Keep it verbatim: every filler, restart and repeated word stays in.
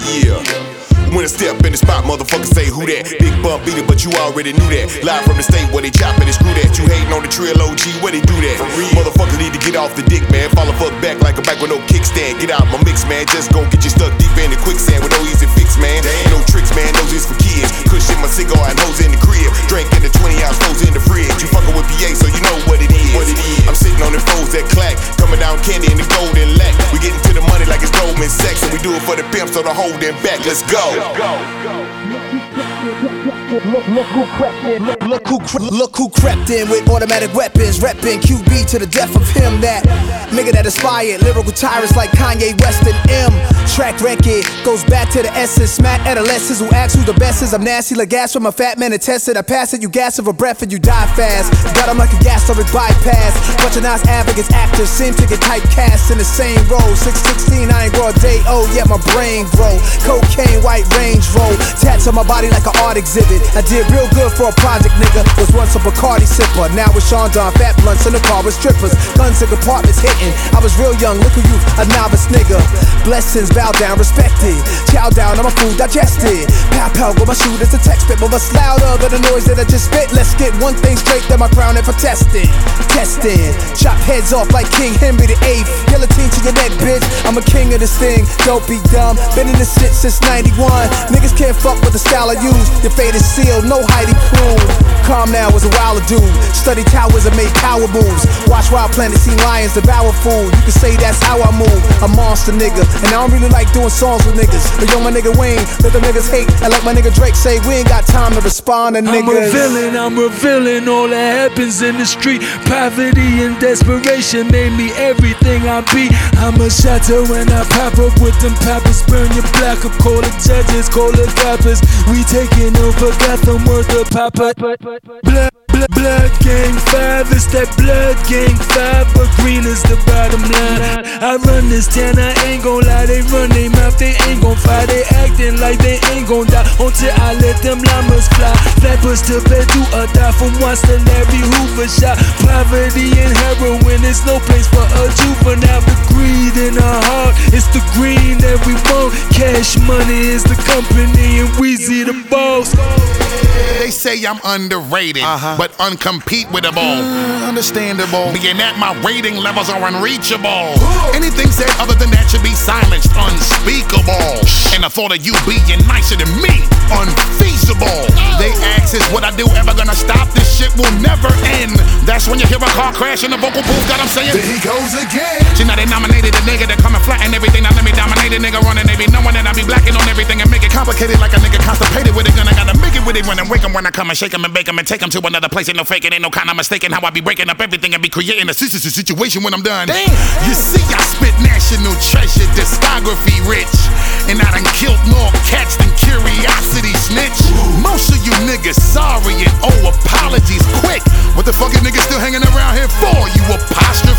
yeah. When I step in the spot, motherfuckers say who that? Big bump beater, but you already knew that. Live from the state where they chopping and screw that. You hating on the Trill O G, where they do that? Motherfuckers need to get off the dick, man. Fall a fuck back like a bike with no kickstand. Get out my mix, man. Just gon' get you stuck deep in the quicksand with no easy fix, man. No tricks, man. Those is for kids. Cushion my cigar and hoes in the crib. Drink in the twenty ounce flows in the fridge. You fucking with P A, so you know what it is. What it is. I'm sitting on the foes that clack. Coming down candy in the golden lack. We getting to the money like it's Goldman Sachs. And we do it for the pimps, so the holding back. Let's go. Let's go. Look, look who crept in. Look, look who cre look who crept in with automatic weapons, reppin' Q B to the death of him. That nigga that inspired lyrical tyrants like Kanye West and M. Track record goes back to the essence. Smack adolescents who ask who the best is. I'm nasty like gas from a fat man and tested. I pass it, you gas of a breath and you die fast. Got 'em like a gas stomach bypass. Bunch of nice advocates, actors seem to get typecast in the same role. six sixteen, I ain't grow a day old, yet my brain grow. Cocaine, white Range roll, tats on my body like an art exhibit. I did real good for a project, nigga. Was once a Bacardi sipper, now with Sean Don, fat blunts in the car with strippers. Guns and compartments hitting. I was real young, look at you, a novice nigga. Blessings, bow down, respected. Chow down on my food, digested. Pow pow, go my shoot as a text spit, but what's louder than the noise that I just spit? Let's get one thing straight, then my crown and for testing. Testing, chop heads off like King Henry the eighth. Guillotine to your neck, bitch. I'm a king of this thing. Don't be dumb. Been in this shit since ninety-one. Niggas can't fuck with the style I use. Your fate is sealed, no hiding proof. Calm now was a wilder dude. Study towers and made power moves. Watch wild planets, see lions devour food. You can say that's how I move. A monster nigga, and I don't really like doing songs with niggas. But yo, my nigga Wayne, let them niggas hate. And like my nigga Drake say, we ain't got time to respond to niggas. I'm revealing, I'm revealing all that happens in the street. Poverty and desperation made me everything I be. I'm a shatter when I pop up with them poppers. Burn your block up, call the judges, call the coppers. We taking over Gotham, worth the papa. Blood, blood, blood gang five, it's that blood gang five, but green is the bottom line. I run this town, I ain't gon' lie, they run their mouth, they ain't gon' fight. They acting like they ain't gon' die until I let them llamas fly. Flappers to bed, do or die from once the Larry Hoover shot. Poverty and heroin, it's no place for a juvenile. The greed in our heart, it's the green that we want. Cash money is the company and Weezy the boss. They say I'm underrated, uh-huh. but uncompetable. Mm, understandable. Being that my rating levels are unreachable. Anything said other than that should be silenced, unspeakable. And the thought of you being nicer than me, unfeasible. They ask, is what I do ever gonna stop? This shit will never end. That's when you hear a car crash in the vocal booth that I'm saying. There he goes again. See, now they nominated a nigga that come and flatten everything. Now let me dominate a nigga running. They be knowing that I be blacking on everything and make it complicated like a nigga constipated with it. Gonna gotta make it with it when I wake 'em when I come and shake 'em and bake 'em and take 'em to another place. Ain't no faking, ain't no kind of mistaking how I be breaking up everything and be creating a situation when I'm done. Damn. You see, I spit national treasure, discography rich. And I done killed more cats than Curiosity snitch. Most of you niggas sorry and oh apologies quick. What the fuck is niggas still hanging around here for? You apostrophe